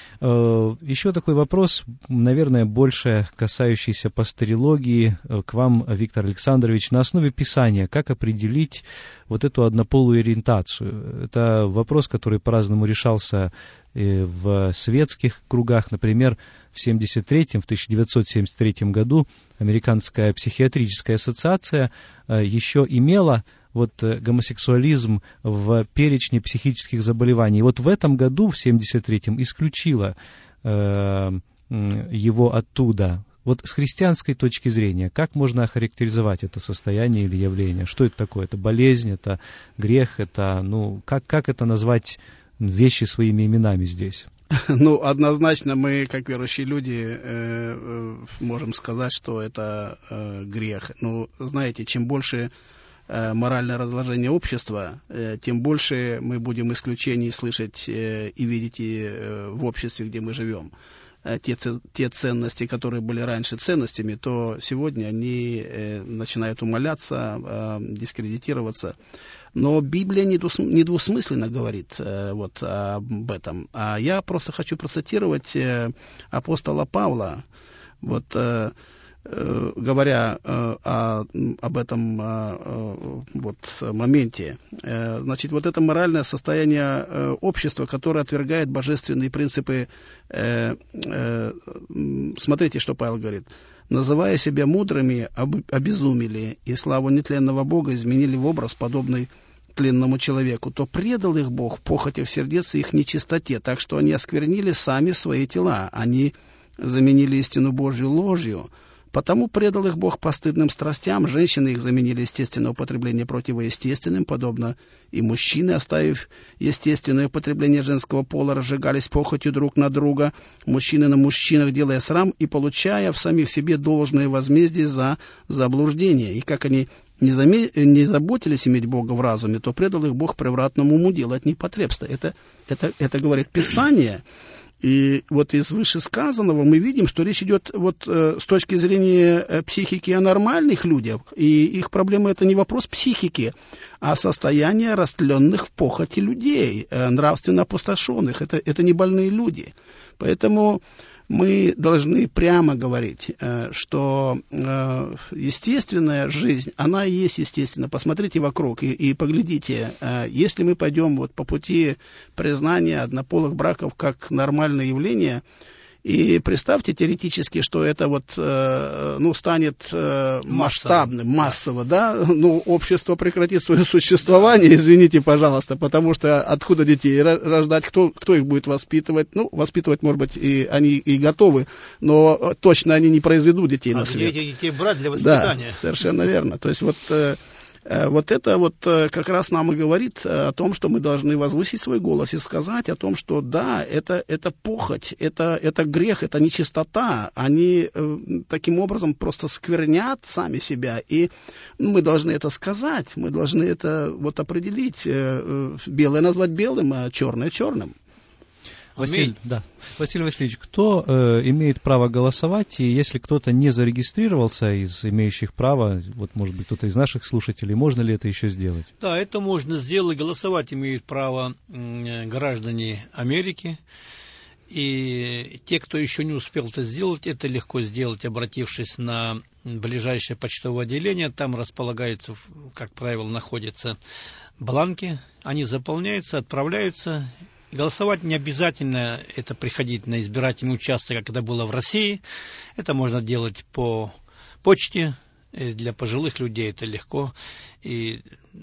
Э, еще такой вопрос, наверное, больше касающийся пасторологии, к вам, Виктор Александрович. На основе Писания, как определить вот эту однополую ориентацию? Это вопрос, который по-разному решался в светских кругах. Например, в семьдесят третьем, в тысяча девятьсот семьдесят третьем году Американская психиатрическая ассоциация еще имела вот гомосексуализм в перечне психических заболеваний. И вот в этом году, в семьдесят третьем, исключила э, его оттуда. Вот с христианской точки зрения, как можно охарактеризовать это состояние или явление? Что это такое? Это болезнь, это грех, это, ну, как, как это назвать вещи своими именами здесь? Ну, однозначно мы, как верующие люди, э, э, можем сказать, что это э, грех. Ну, знаете, чем больше э, моральное разложение общества, э, тем больше мы будем исключений слышать э, и видеть и, э, в обществе, где мы живем. Те, те ценности, которые были раньше ценностями, то сегодня они э, начинают умаляться, э, дискредитироваться. Но Библия недвусмысленно говорит э, вот об этом. А я просто хочу процитировать э, апостола Павла, вот, э, э, говоря э, о, об этом э, вот, моменте. Э, значит, вот это моральное состояние э, общества, которое отвергает божественные принципы. Э, э, смотрите, что Павел говорит. «Называя себя мудрыми, об, обезумели, и славу нетленного Бога изменили в образ, подобный тленному человеку, то предал их Бог в похотях сердец и их нечистоте, так что они осквернили сами свои тела, они заменили истину Божью ложью, Потому предал их Бог постыдным страстям, женщины их заменили естественное употребление противоестественным, подобно и мужчины, оставив естественное употребление женского пола, разжигались похотью друг на друга, мужчины на мужчинах, делая срам и получая в самих себе должное возмездие за заблуждение. И как они не, заме... не заботились иметь Бога в разуме, то предал их Бог превратному уму делать непотребство. Это, это, это говорит Писание. И вот из вышесказанного мы видим, что речь идет вот э, с точки зрения э, психики о нормальных людях, и их проблема это не вопрос психики, а состояние растленных в похоти людей, э, нравственно опустошенных. Это, это не больные люди. Поэтому мы должны прямо говорить, что естественная жизнь, она и есть естественна. Посмотрите вокруг и, и поглядите, если мы пойдем вот по пути признания однополых браков как нормальное явление, и представьте теоретически, что это вот, э, ну, станет э, масштабным, массово, да, ну, общество прекратит свое существование, извините, пожалуйста, потому что откуда детей рождать, кто, кто их будет воспитывать, ну, воспитывать, может быть, и они и готовы, но точно они не произведут детей а на свет. А где этих детей брать для воспитания? Да, совершенно верно, то есть вот... Э, Вот это вот как раз нам и говорит о том, что мы должны возвысить свой голос и сказать о том, что да, это, это похоть, это, это грех, это нечистота. Они э, таким образом просто сквернят сами себя. И мы должны это сказать, мы должны это вот определить, э, белое назвать белым, а черное черным. Василий, да. Василий Васильевич, кто э, имеет право голосовать, и если кто-то не зарегистрировался из имеющих право, вот, может быть, кто-то из наших слушателей, можно ли это еще сделать? Да, это можно сделать. Голосовать имеют право э, граждане Америки. И те, кто еще не успел это сделать, это легко сделать, обратившись на ближайшее почтовое отделение. Там располагаются, как правило, находятся бланки. Они заполняются, отправляются. Голосовать не обязательно это приходить на избирательный участок, как это было в России. Это можно делать по почте. Для пожилых людей это легко. И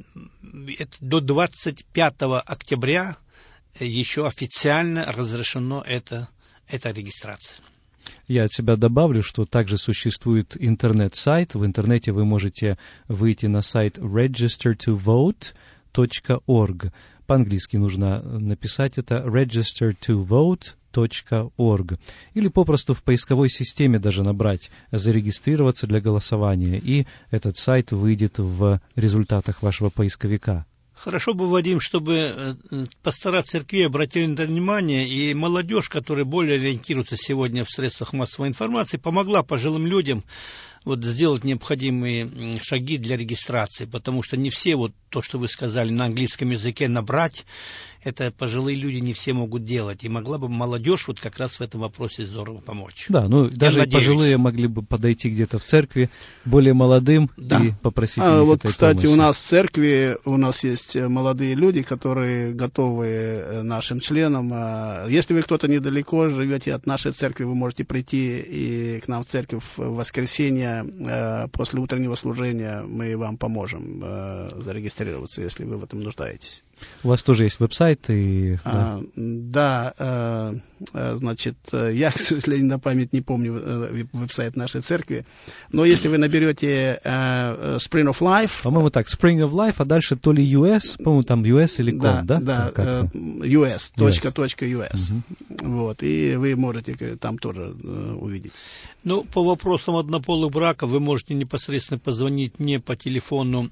это до двадцать пятого октября еще официально разрешено это, эта регистрация. Я от себя добавлю, что также существует интернет-сайт. В интернете вы можете выйти на сайт register to vote точка org. По-английски нужно написать это register to vote точка org. Или попросту в поисковой системе даже набрать «зарегистрироваться для голосования», и этот сайт выйдет в результатах вашего поисковика. Хорошо бы, Вадим, чтобы пастора церкви обратили на это внимание, и молодежь, которая более ориентируется сегодня в средствах массовой информации, помогла пожилым людям вот сделать необходимые шаги для регистрации, потому что не все, вот то, что вы сказали, на английском языке набрать, это пожилые люди не все могут делать, и могла бы молодежь вот как раз в этом вопросе здорово помочь. Да, ну Я даже надеюсь. Пожилые могли бы подойти где-то в церкви более молодым, да, и попросить а, у них вот, этой кстати, помощи. У нас в церкви, у нас есть молодые люди, которые готовы нашим членам. Если вы кто-то недалеко живете от нашей церкви, вы можете прийти и к нам в церковь в воскресенье после утреннего служения, мы вам поможем зарегистрироваться, если вы в этом нуждаетесь. У вас тоже есть веб-сайт? И, а, да, да э, значит, я, к сожалению, на память не помню э, веб-сайт нашей церкви, но если вы наберете э, Spring of Life... По-моему, так, Spring of Life, а дальше то ли ю эс, по-моему, там ю эс или ком, да? Да, да, ю эс, точка, точка, ю эс. Угу. Вот, и вы можете там тоже э, увидеть. Ну, по вопросам однополых браков вы можете непосредственно позвонить мне по телефону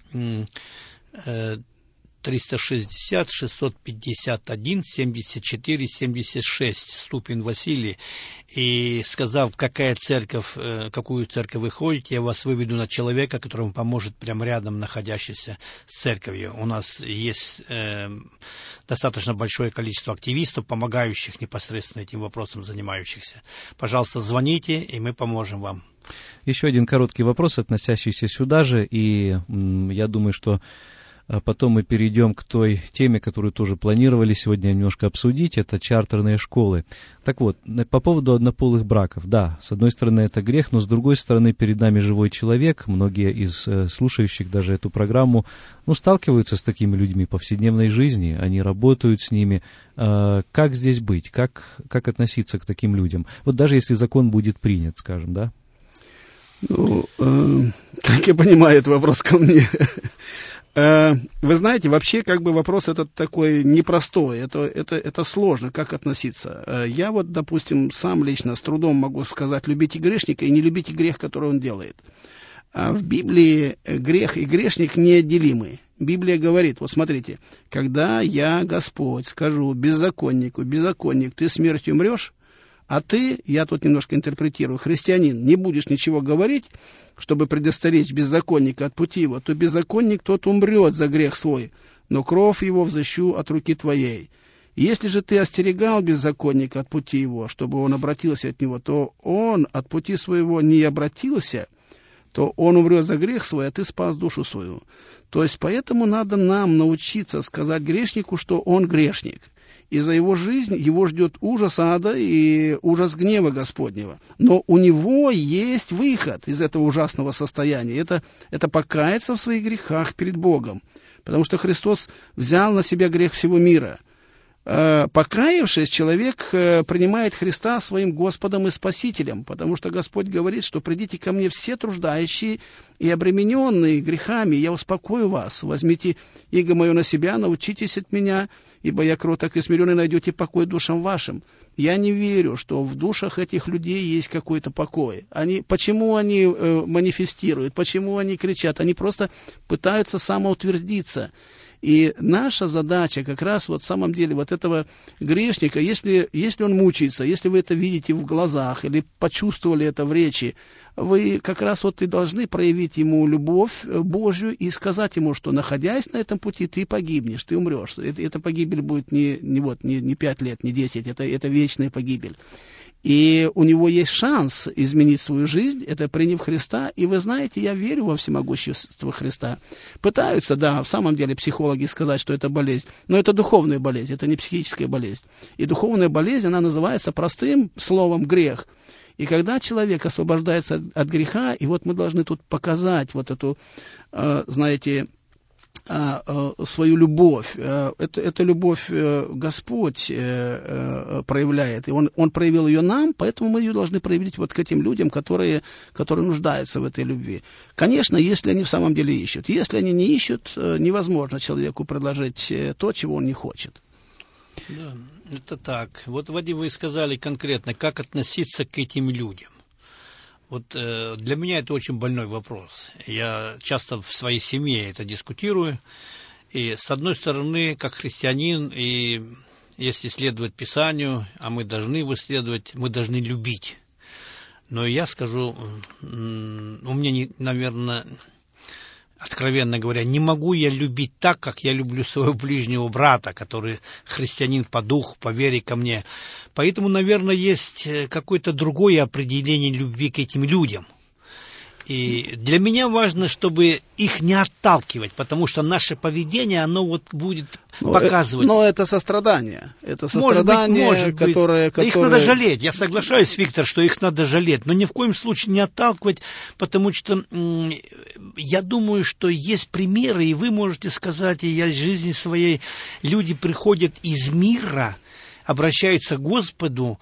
э, триста шестьдесят шестьсот пятьдесят один семьдесят четыре семьдесят шесть, Ступин Василий, и сказав, какая церковь, какую церковь вы ходите, я вас выведу на человека, который вам поможет прямо рядом, находящийся с церковью. У нас есть э, достаточно большое количество активистов, помогающих непосредственно этим вопросом занимающихся. Пожалуйста, звоните, и мы поможем вам. Еще один короткий вопрос, относящийся сюда же, и м, я думаю, что а потом мы перейдем к той теме, которую тоже планировали сегодня немножко обсудить, это чартерные школы. Так вот, по поводу однополых браков. Да, с одной стороны это грех, но с другой стороны перед нами живой человек. Многие из слушающих даже эту программу, ну, сталкиваются с такими людьми в повседневной жизни, они работают с ними. Как здесь быть? Как, как относиться к таким людям? Вот даже если закон будет принят, скажем, да? Ну, э, как я понимаю, это вопрос ко мне. Вы знаете, вообще как бы вопрос этот такой непростой, это, это, это сложно, как относиться. Я вот, допустим, сам лично с трудом могу сказать, любите грешника и не любите грех, который он делает. А в Библии грех и грешник неотделимы. Библия говорит, вот смотрите, когда я, Господь, скажу беззаконнику, беззаконник, ты смертью умрешь, а ты, я тут немножко интерпретирую, христианин, не будешь ничего говорить, чтобы предостеречь беззаконника от пути его, то беззаконник тот умрет за грех свой, но кровь его взыщу от руки твоей. Если же ты остерегал беззаконника от пути его, чтобы он обратился от него, то он от пути своего не обратился, то он умрет за грех свой, а ты спас душу свою. То есть поэтому надо нам научиться сказать грешнику, что он грешник. И за его жизнь его ждет ужас ада и ужас гнева Господнего. Но у него есть выход из этого ужасного состояния. Это, это покаяться в своих грехах перед Богом. Потому что Христос взял на себя грех всего мира. Покаявшись, человек принимает Христа своим Господом и Спасителем, потому что Господь говорит, что придите ко мне все труждающие и обремененные грехами, я успокою вас, возьмите иго мое на себя, научитесь от меня, ибо я кроток и смиренный, найдете покой душам вашим. Я не верю, что в душах этих людей есть какой-то покой. Они, почему они э, манифестируют, почему они кричат? Они просто пытаются самоутвердиться. И наша задача как раз вот в самом деле вот этого грешника, если, если он мучается, если вы это видите в глазах или почувствовали это в речи, вы как раз вот и должны проявить ему любовь Божью и сказать ему, что находясь на этом пути, ты погибнешь, ты умрешь. Это, эта погибель будет не, не, вот, не, не пять лет, не десять, это, это вечная погибель. И у него есть шанс изменить свою жизнь, это приняв Христа. И вы знаете, я верю во всемогущество Христа. Пытаются, да, в самом деле психологи сказать, что это болезнь, но это духовная болезнь, это не психическая болезнь. И духовная болезнь, она называется простым словом грех. И когда человек освобождается от, от греха, и вот мы должны тут показать вот эту, э, знаете, э, э, свою любовь. Э, это, это любовь э, Господь э, э, проявляет, и он, он проявил ее нам, поэтому мы ее должны проявить вот к этим людям, которые, которые нуждаются в этой любви. Конечно, если они в самом деле ищут. Если они не ищут, э, невозможно человеку предложить э, то, чего он не хочет. Да, это так. Вот, Вадим, вы сказали конкретно, как относиться к этим людям. Вот э, для меня это очень больной вопрос. Я часто в своей семье это дискутирую. И с одной стороны, как христианин, и если следовать Писанию, а мы должны его следовать, мы должны любить. Но я скажу, у меня, наверное... Откровенно говоря, не могу я любить так, как я люблю своего ближнего брата, который христианин по духу, по вере ко мне. Поэтому, наверное, есть какое-то другое определение любви к этим людям. И для меня важно, чтобы их не отталкивать, потому что наше поведение, оно вот будет но показывать. Это, но это сострадание. Это сострадание, может быть, может которое, быть. которое... Их надо жалеть. Я соглашаюсь, Виктор, что их надо жалеть, но ни в коем случае не отталкивать, потому что м- я думаю, что есть примеры, и вы можете сказать, и я из жизни своей, люди приходят из мира, обращаются к Господу,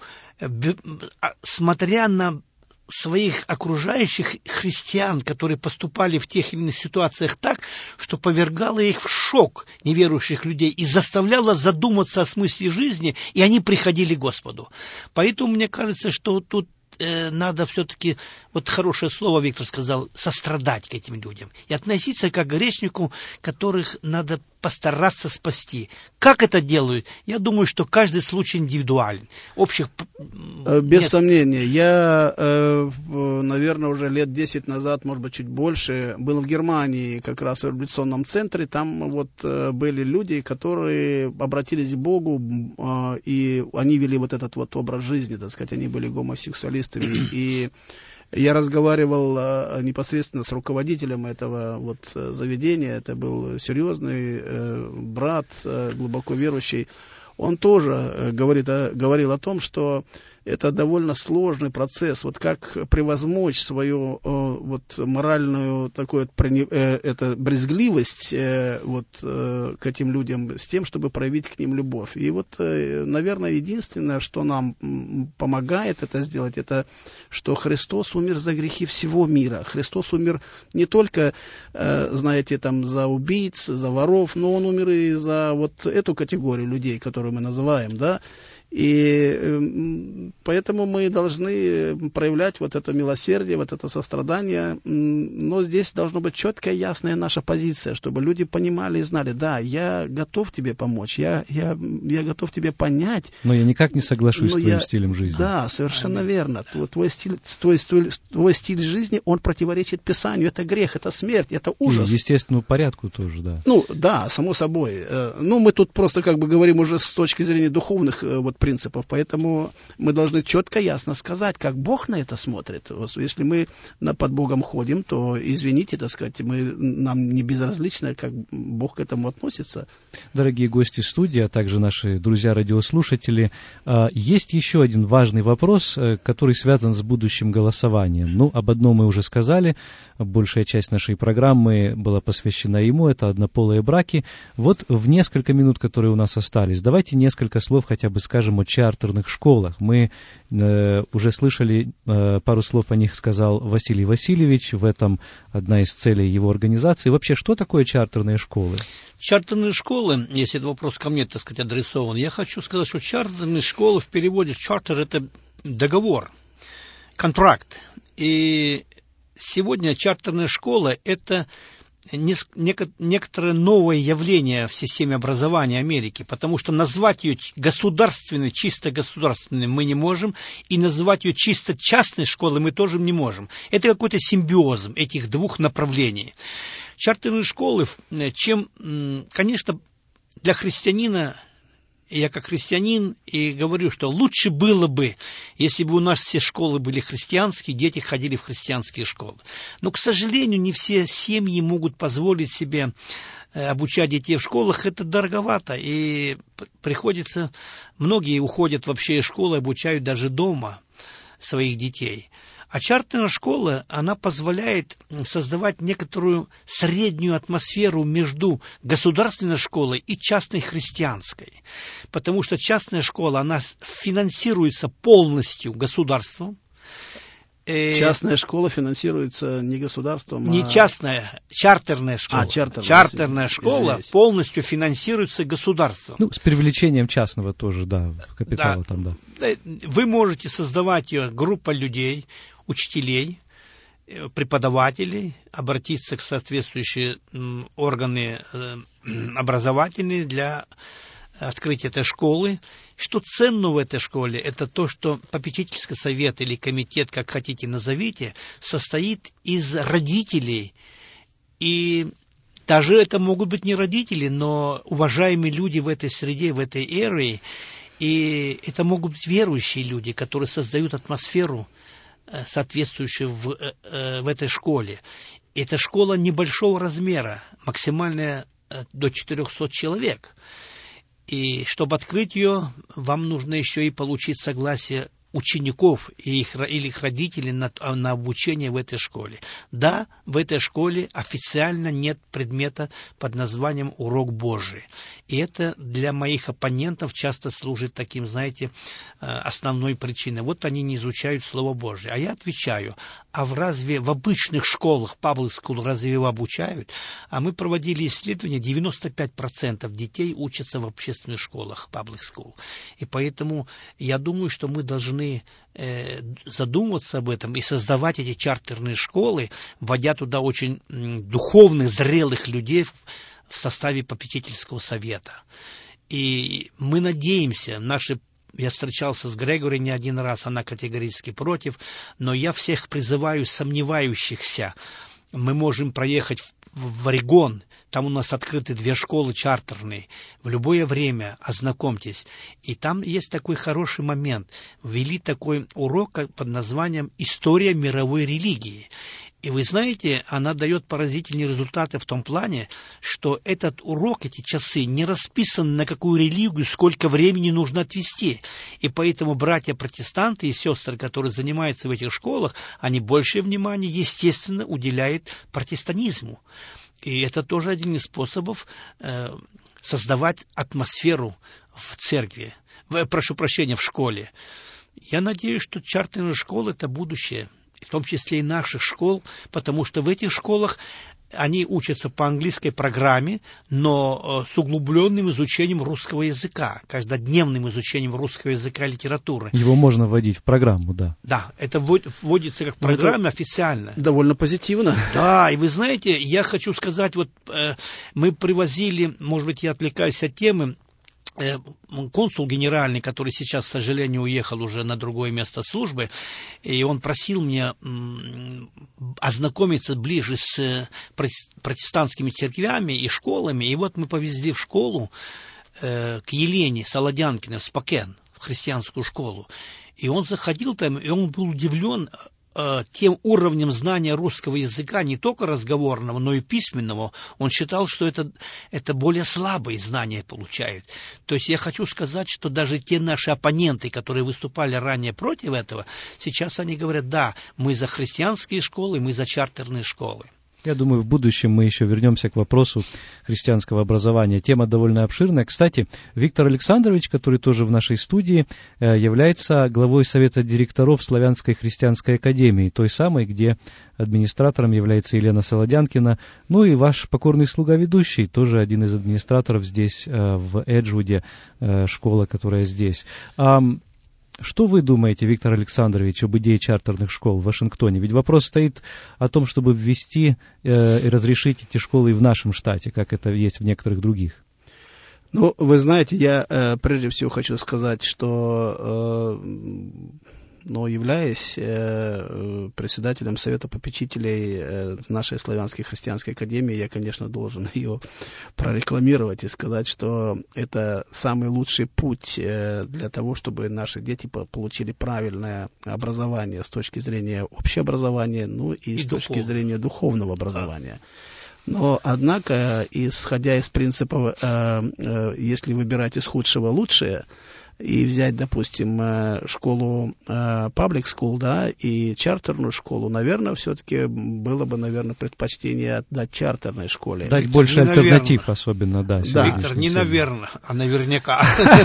смотря на своих окружающих христиан, которые поступали в тех или иных ситуациях так, что повергало их в шок, неверующих людей, и заставляло задуматься о смысле жизни, и они приходили к Господу. Поэтому мне кажется, что тут э, надо все-таки, вот хорошее слово Виктор сказал, сострадать к этим людям и относиться как к грешнику, которых надо постараться спасти. Как это делают? Я думаю, что каждый случай индивидуален. Общих... Без Нет. сомнения. Я, наверное, уже лет десять назад, может быть, чуть больше, был в Германии, как раз в революционном центре. Там вот были люди, которые обратились к Богу, и они вели вот этот вот образ жизни, так сказать, они были гомосексуалистами. И я разговаривал э, непосредственно с руководителем этого вот заведения. Это был серьезный э, брат, э, глубоко верующий. Он тоже э, говорит, э, говорил о том, что это довольно сложный процесс. Вот как превозмочь свою вот моральную такую это брезгливость вот к этим людям с тем, чтобы проявить к ним любовь. И вот, наверное, единственное, что нам помогает это сделать, это что Христос умер за грехи всего мира. Христос умер не только, знаете, там за убийц, за воров, но он умер и за вот эту категорию людей, которую мы называем, да. И поэтому мы должны проявлять вот это милосердие, вот это сострадание. Но здесь должна быть четкая, ясная наша позиция, чтобы люди понимали и знали, да, я готов тебе помочь, я, я, я готов тебе понять. Но я никак не соглашусь с твоим я... стилем жизни. Да, совершенно Аминь. Верно. Твой стиль, твой, стиль, твой стиль жизни, он противоречит Писанию. Это грех, это смерть, это ужас. И естественному порядку тоже, да. Ну, да, само собой. Ну, мы тут просто как бы говорим уже с точки зрения духовных вот принципов, поэтому мы должны четко, ясно сказать, как Бог на это смотрит. Если мы под Богом ходим, то, извините, так сказать, мы, нам не безразлично, как Бог к этому относится. Дорогие гости студии, а также наши друзья-радиослушатели, есть еще один важный вопрос, который связан с будущим голосованием. Ну, об одном мы уже сказали, большая часть нашей программы была посвящена ему, это однополые браки. Вот в несколько минут, которые у нас остались, давайте несколько слов хотя бы скажем о чартерных школах. Мы э, уже слышали, э, пару слов о них сказал Василий Васильевич, в этом одна из целей его организации. Вообще, что такое чартерные школы? Чартерные школы, если этот вопрос ко мне, так сказать, адресован, я хочу сказать, что чартерные школы в переводе чартер – это договор, контракт. И сегодня чартерная школа – это некоторое новое явление в системе образования Америки, потому что назвать ее государственной, чисто государственной мы не можем, и назвать ее чисто частной школой мы тоже не можем. Это какой-то симбиоз этих двух направлений. Чартерные школы, чем, конечно, для христианина, я как христианин и говорю, что лучше было бы, если бы у нас все школы были христианские, дети ходили в христианские школы. Но, к сожалению, не все семьи могут позволить себе обучать детей в школах, это дороговато, и приходится, многие уходят вообще из школы, обучают даже дома своих детей. А чартерная школа, она позволяет создавать некоторую среднюю атмосферу между государственной школой и частной христианской. Потому что частная школа, она финансируется полностью государством. Частная школа финансируется не государством, не а... частная, чартерная школа. А, чартерная, чартерная школа извиняюсь. Полностью финансируется государством. Ну, с привлечением частного тоже, да, капитала да. там, да. Вы можете создавать ее, группа людей, учителей, преподавателей, обратиться к соответствующим органы образовательные для открытия этой школы. Что ценно в этой школе, это то, что попечительский совет или комитет, как хотите назовите, состоит из родителей. И даже это могут быть не родители, но уважаемые люди в этой среде, в этой эре. И это могут быть верующие люди, которые создают атмосферу, соответствующую в, в этой школе. Эта школа небольшого размера, максимальная до четырехсот человек. И чтобы открыть ее, вам нужно еще и получить согласие учеников и их, или их родителей на, на обучение в этой школе. Да, в этой школе официально нет предмета под названием «Урок Божий». И это для моих оппонентов часто служит таким, знаете, основной причиной. Вот они не изучают Слово Божие. А я отвечаю, а в разве в обычных школах, public school, разве его обучают? А мы проводили исследования, девяносто пять процентов детей учатся в общественных школах, public school. И поэтому я думаю, что мы должны задумываться об этом и создавать эти чартерные школы, вводя туда очень духовных, зрелых людей в, в составе попечительского совета. И мы надеемся, наши, я встречался с Грегори не один раз, она категорически против, но я всех призываю сомневающихся. Мы можем проехать в, в Орегон, там у нас открыты две школы чартерные. В любое время ознакомьтесь. И там есть такой хороший момент. Ввели такой урок под названием «История мировой религии». И вы знаете, она дает поразительные результаты в том плане, что этот урок, эти часы не расписаны на какую религию, сколько времени нужно отвести. И поэтому братья-протестанты и сестры, которые занимаются в этих школах, они большее внимание, естественно, уделяют протестантизму. И это тоже один из способов э, создавать атмосферу в церкви, в, прошу прощения, в школе. Я надеюсь, что чартерные школы – это будущее, в том числе и наших школ, потому что в этих школах они учатся по английской программе, но с углубленным изучением русского языка, каждодневным изучением русского языка и литературы. Его можно вводить в программу, да. Да, это вводится как программа официально. Довольно позитивно. Да, и вы знаете, я хочу сказать, вот э, мы привозили, может быть, я отвлекаюсь от темы, консул генеральный, который сейчас, к сожалению, уехал уже на другое место службы, и он просил меня ознакомиться ближе с протестантскими церквями и школами, и вот мы повезли в школу к Елене Солодянкиной в Спокен, в христианскую школу, и он заходил там, и он был удивлен тем уровнем знания русского языка, не только разговорного, но и письменного. Он считал, что это, это более слабые знания получают. То есть я хочу сказать, что даже те наши оппоненты, которые выступали ранее против этого, сейчас они говорят, да, мы за христианские школы, мы за чартерные школы. Я думаю, в будущем мы еще вернемся к вопросу христианского образования. Тема довольно обширная. Кстати, Виктор Александрович, который тоже в нашей студии, является главой Совета директоров Славянской христианской академии, той самой, где администратором является Елена Солодянкина. Ну и ваш покорный слуга-ведущий, тоже один из администраторов здесь, в Эджвуде, школа, которая здесь. Что вы думаете, Виктор Александрович, об идее чартерных школ в Вашингтоне? Ведь вопрос стоит о том, чтобы ввести э, и разрешить эти школы и в нашем штате, как это есть в некоторых других. Ну, вы знаете, я э, прежде всего хочу сказать, что, э, ну, являясь э, председателем Совета попечителей э, нашей Славянской христианской академии, я, конечно, должен ее прорекламировать и сказать, что это самый лучший путь э, для того, чтобы наши дети получили правильное образование с точки зрения общеобразования, ну и, и с духов. точки зрения духовного образования. Но, однако, исходя из принципа, э, э, если выбирать из худшего лучшее, и взять, допустим, школу public school, да, и чартерную школу, наверное, все-таки было бы, наверное, предпочтение отдать чартерной школе. Дать больше не альтернатив, наверное. Особенно, да. да. Виктор, не наверное, а наверняка.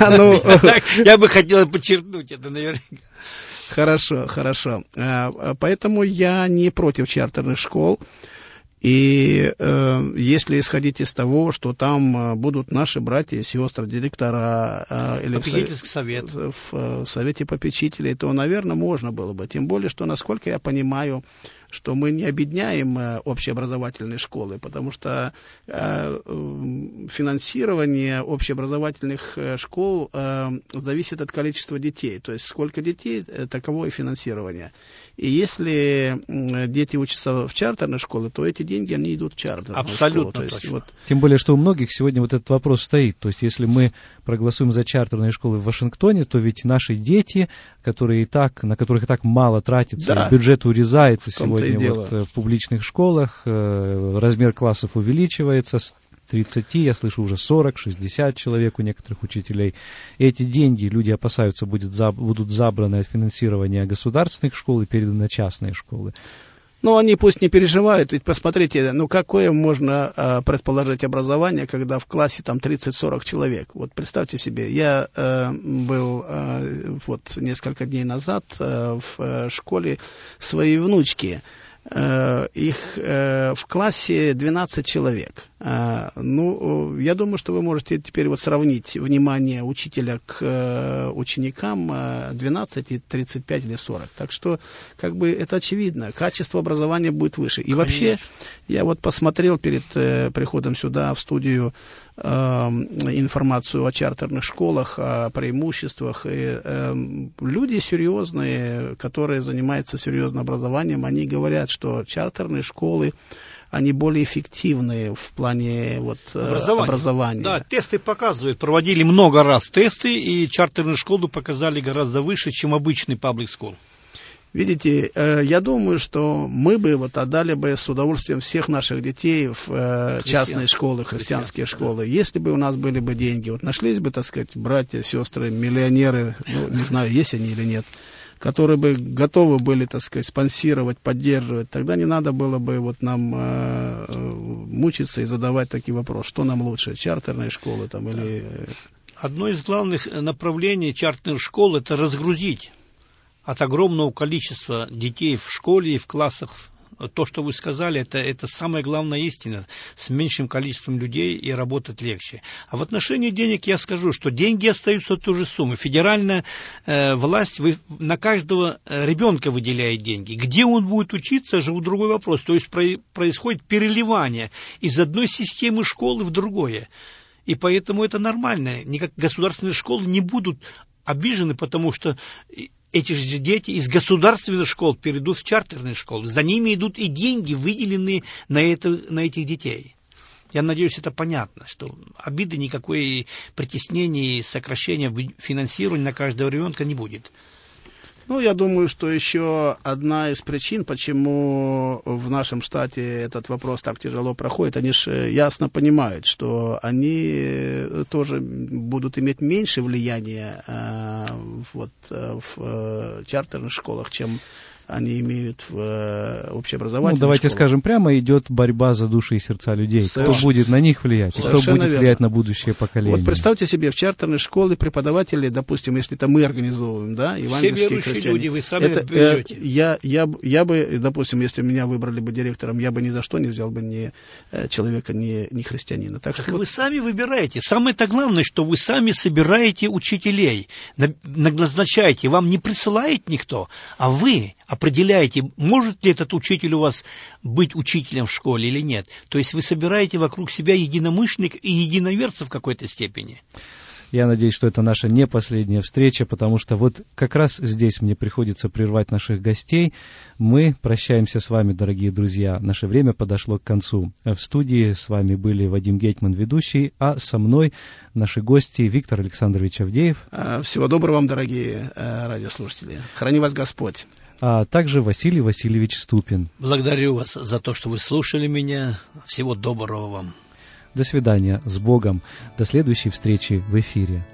Я бы хотел подчеркнуть это наверняка. Хорошо, хорошо. Поэтому я не против чартерных школ. И э, если исходить из того, что там э, будут наши братья и сестры, директора э, или в, совет. в, в, в совете попечителей, то, наверное, можно было бы. Тем более, что, насколько я понимаю, что мы не обедняем э, общеобразовательные школы, потому что э, финансирование общеобразовательных э, школ э, зависит от количества детей. То есть сколько детей, э, таково и финансирование. И если э, дети учатся в чартерной школе, то эти деньги, они идут в чартерную Абсолютно школу. То есть, вот... Тем более, что у многих сегодня вот этот вопрос стоит. То есть, если мы проголосуем за чартерные школы в Вашингтоне, то ведь наши дети, которые и так, на которых и так мало тратится, да. бюджет урезается сегодня вот, в публичных школах, размер классов увеличивается с тридцати, я слышу, уже сорок, шестьдесят человек у некоторых учителей. И эти деньги, люди опасаются, будет, будут забраны от финансирования государственных школ и переданы на частные школы. Ну, они пусть не переживают, ведь посмотрите, ну, какое можно э, предположить образование, когда в классе там тридцать-сорок человек. Вот представьте себе, я э, был э, вот несколько дней назад э, в э, школе своей внучки. Э, их э, в классе двенадцать человек. Э, ну, я думаю, что вы можете теперь вот сравнить внимание учителя к э, ученикам э, двенадцать и тридцать пять или сорок. Так что, как бы, это очевидно. Качество образования будет выше. И Конечно. Вообще, я вот посмотрел перед э, приходом сюда в студию э, информацию о чартерных школах, о преимуществах. И, э, люди серьезные, которые занимаются серьезным образованием, они говорят, что чартерные школы, они более эффективны в плане вот, образования. образования. Да, тесты показывают. Проводили много раз тесты, и чартерные школы показали гораздо выше, чем обычный public school. Видите, э, я думаю, что мы бы вот отдали бы с удовольствием всех наших детей в э, частные школы, христианские школы, да. Если бы у нас были бы деньги. Вот нашлись бы, так сказать, братья, сестры, миллионеры, ну, не знаю, есть они или нет, которые бы готовы были, так сказать, спонсировать, поддерживать, тогда не надо было бы вот нам э, мучиться и задавать такие вопросы, что нам лучше, чартерные школы там или... Одно из главных направлений чартерных школ – это разгрузить от огромного количества детей в школе и в классах. То, что вы сказали, это, это самая главная истина. С меньшим количеством людей и работать легче. А в отношении денег я скажу, что деньги остаются той же суммы. Федеральная э, власть вы, на каждого ребенка выделяет деньги. Где он будет учиться, же другой вопрос. То есть про, происходит переливание из одной системы школы в другое. И поэтому это нормально. Никак государственные школы не будут обижены, потому что эти же дети из государственных школ перейдут в чартерные школы. За ними идут и деньги, выделенные на, это, на этих детей. Я надеюсь, это понятно, что обиды никакой, притеснения и сокращения финансирования на каждого ребенка не будет. Ну, я думаю, что еще одна из причин, почему в нашем штате этот вопрос так тяжело проходит, они же ясно понимают, что они тоже будут иметь меньше влияния э, вот, в э, чартерных школах, чем они имеют в э, общеобразовательных Ну, давайте школах. скажем прямо, идет борьба за души и сердца людей. Совершенно. Кто будет на них влиять, кто будет Совершенно влиять верно. на будущее поколение. Вот представьте себе, в чартерной школе преподаватели, допустим, если это мы организовываем, да, евангельские Все верующие христиане. люди, вы сами это, берете. Э, я, я, я бы, допустим, если меня выбрали бы директором, я бы ни за что не взял бы ни э, человека, ни, ни христианина. Так, Так что вы вот... сами выбираете. Самое-то главное, что вы сами собираете учителей, назначаете. Вам не присылает никто, а вы определяете, может ли этот учитель у вас быть учителем в школе или нет. То есть вы собираете вокруг себя единомышленников и единоверцев в какой-то степени. Я надеюсь, что это наша не последняя встреча, потому что вот как раз здесь мне приходится прервать наших гостей. Мы прощаемся с вами, дорогие друзья. Наше время подошло к концу. В студии с вами были Вадим Гетман, ведущий, а со мной наши гости Виктор Александрович Авдеев. Всего доброго вам, дорогие радиослушатели. Храни вас Господь. А также Василий Васильевич Ступин. Благодарю вас за то, что вы слушали меня. Всего доброго вам. До свидания, с Богом. До следующей встречи в эфире.